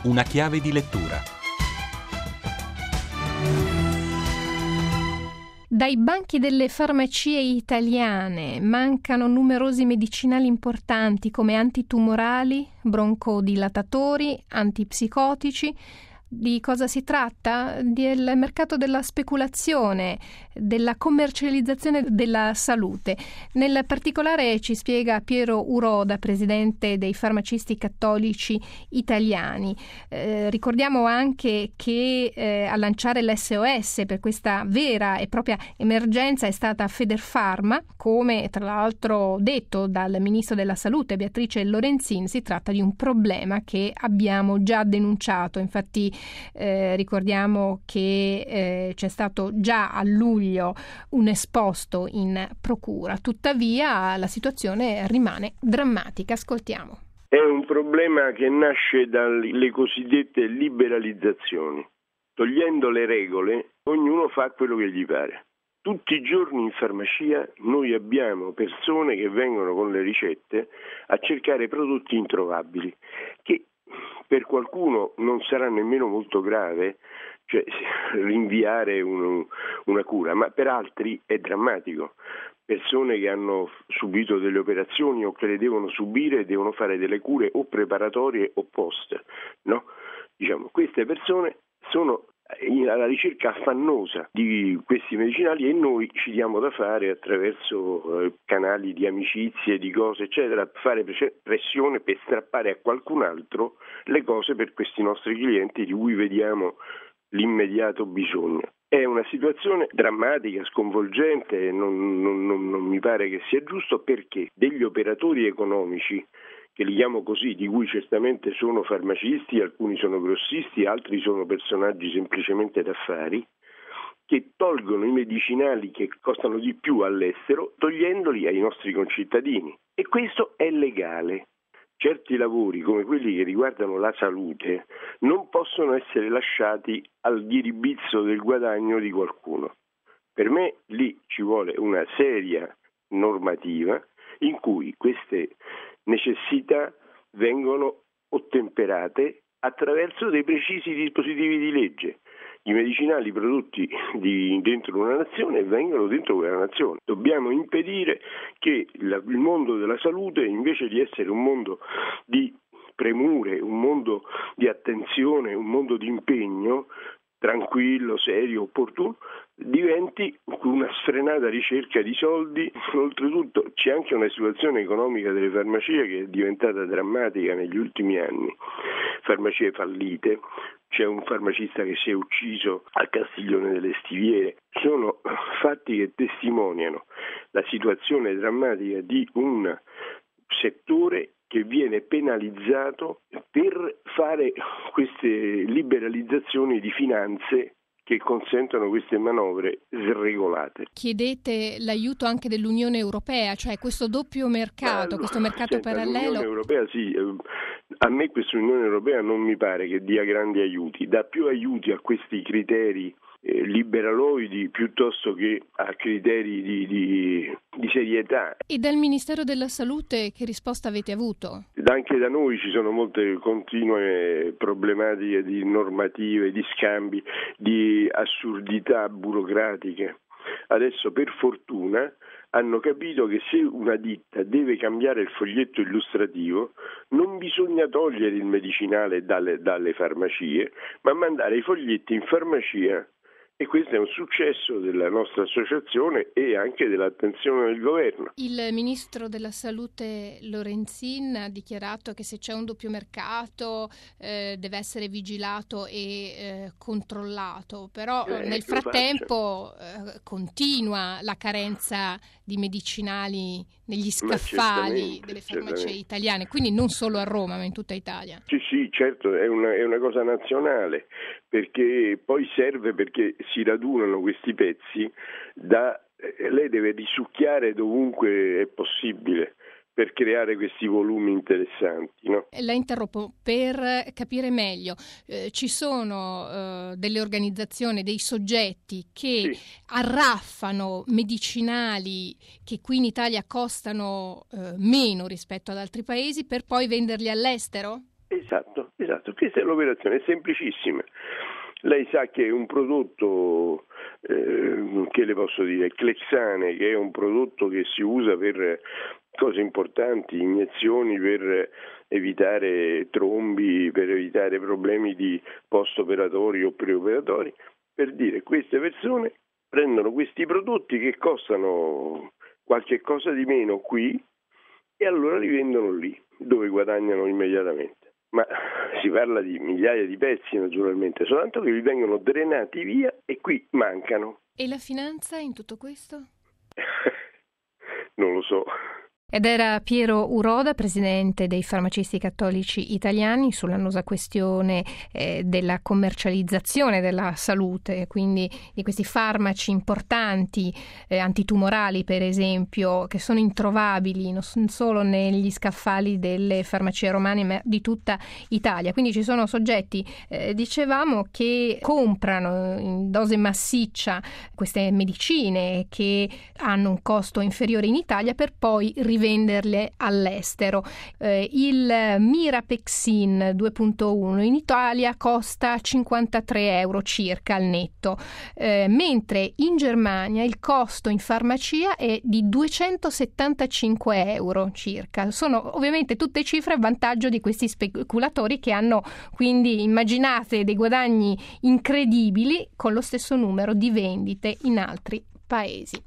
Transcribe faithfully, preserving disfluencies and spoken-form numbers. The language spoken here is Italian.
Una chiave di lettura. Dai banchi delle farmacie italiane mancano numerosi medicinali importanti come antitumorali, broncodilatatori, antipsicotici. Di cosa si tratta? Del mercato della speculazione, della commercializzazione della salute. Nel particolare ci spiega Piero Uroda, presidente dei farmacisti cattolici italiani. Eh, ricordiamo anche che eh, a lanciare l'S O S per questa vera e propria emergenza è stata Federfarma, come tra l'altro detto dal ministro della Salute Beatrice Lorenzin. Si tratta di un problema che abbiamo già denunciato, infatti Eh, ricordiamo che eh, c'è stato già a luglio un esposto in procura, tuttavia la situazione rimane drammatica. Ascoltiamo. È un problema che nasce dalle cosiddette liberalizzazioni. Togliendo le regole, ognuno fa quello che gli pare. Tutti i giorni in farmacia noi abbiamo persone che vengono con le ricette a cercare prodotti introvabili, che per qualcuno non sarà nemmeno molto grave, cioè rinviare un, una cura, ma per altri è drammatico. Persone che hanno subito delle operazioni o che le devono subire devono fare delle cure o preparatorie o post, no? Diciamo, queste persone sono alla ricerca affannosa di questi medicinali e noi ci diamo da fare attraverso eh, canali di amicizie, di cose eccetera, fare pressione per strappare a qualcun altro le cose per questi nostri clienti di cui vediamo l'immediato bisogno. È una situazione drammatica, sconvolgente, non, non, non, non mi pare che sia giusto, perché degli operatori economici, che li chiamo così, di cui certamente sono farmacisti, alcuni sono grossisti, altri sono personaggi semplicemente d'affari, che tolgono i medicinali che costano di più all'estero, togliendoli ai nostri concittadini. E questo è legale. Certi lavori, come quelli che riguardano la salute, non possono essere lasciati al ghiribizzo del guadagno di qualcuno. Per me lì ci vuole una seria normativa in cui queste necessità vengono ottemperate attraverso dei precisi dispositivi di legge. I medicinali prodotti di, dentro una nazione vengono dentro quella nazione. Dobbiamo impedire che la, il mondo della salute, invece di essere un mondo di premure, un mondo di attenzione, un mondo di impegno tranquillo, serio, opportuno, diventi una sfrenata ricerca di soldi. Oltretutto c'è anche una situazione economica delle farmacie che è diventata drammatica negli ultimi anni. Farmacie fallite, c'è un farmacista che si è ucciso a Castiglione delle Stiviere. Sono fatti che testimoniano la situazione drammatica di un settore che viene penalizzato per fare queste liberalizzazioni di finanze che consentono queste manovre sregolate. Chiedete l'aiuto anche dell'Unione Europea, cioè questo doppio mercato, Ma, questo mercato senta, parallelo. L'Unione Europea sì, a me questa Unione Europea non mi pare che dia grandi aiuti, dà più aiuti a questi criteri eh, liberaloidi piuttosto che a criteri di, di, di serietà. E dal Ministero della Salute che risposta avete avuto? Anche da noi ci sono molte continue problematiche di normative, di scambi, di assurdità burocratiche. Adesso per fortuna hanno capito che se una ditta deve cambiare il foglietto illustrativo non bisogna togliere il medicinale dalle, dalle farmacie, ma mandare i foglietti in farmacia. E questo è un successo della nostra associazione e anche dell'attenzione del governo. Il ministro della Salute Lorenzin ha dichiarato che se c'è un doppio mercato eh, deve essere vigilato e eh, controllato, però eh, nel frattempo eh, continua la carenza di medicinali negli scaffali delle farmacie certamente. italiane, quindi non solo a Roma ma in tutta Italia. Sì, sì, certo, è una, è una cosa nazionale, perché poi serve perché si radunano questi pezzi, da lei deve risucchiare dovunque è possibile per creare questi volumi interessanti, no? La interrompo per capire meglio. Eh, ci sono eh, delle organizzazioni, dei soggetti che sì. arraffano medicinali che qui in Italia costano eh, meno rispetto ad altri paesi per poi venderli all'estero? Esatto, esatto. Esatto, questa è l'operazione, è semplicissima. Lei sa che è un prodotto, eh, che le posso dire, Clexane, che è un prodotto che si usa per cose importanti, iniezioni per evitare trombi, per evitare problemi di post-operatori o preoperatori, per dire queste persone prendono questi prodotti che costano qualche cosa di meno qui e allora li vendono lì, dove guadagnano immediatamente. Ma si parla di migliaia di pezzi naturalmente, soltanto che vi vengono drenati via e qui mancano. E la finanza in tutto questo? Non lo so. Ed era Piero Uroda, presidente dei farmacisti cattolici italiani, sull'annosa questione eh, della commercializzazione della salute, quindi di questi farmaci importanti, eh, antitumorali per esempio, che sono introvabili non solo negli scaffali delle farmacie romane ma di tutta Italia. Quindi ci sono soggetti, eh, dicevamo, che comprano in dose massiccia queste medicine che hanno un costo inferiore in Italia per poi rivenderle venderle all'estero. Eh, il Mirapexin due punto uno in Italia costa cinquantatré euro circa al netto, eh, mentre in Germania il costo in farmacia è di duecentosettantacinque euro circa. Sono ovviamente tutte cifre a vantaggio di questi speculatori che hanno quindi, immaginate, dei guadagni incredibili con lo stesso numero di vendite in altri paesi.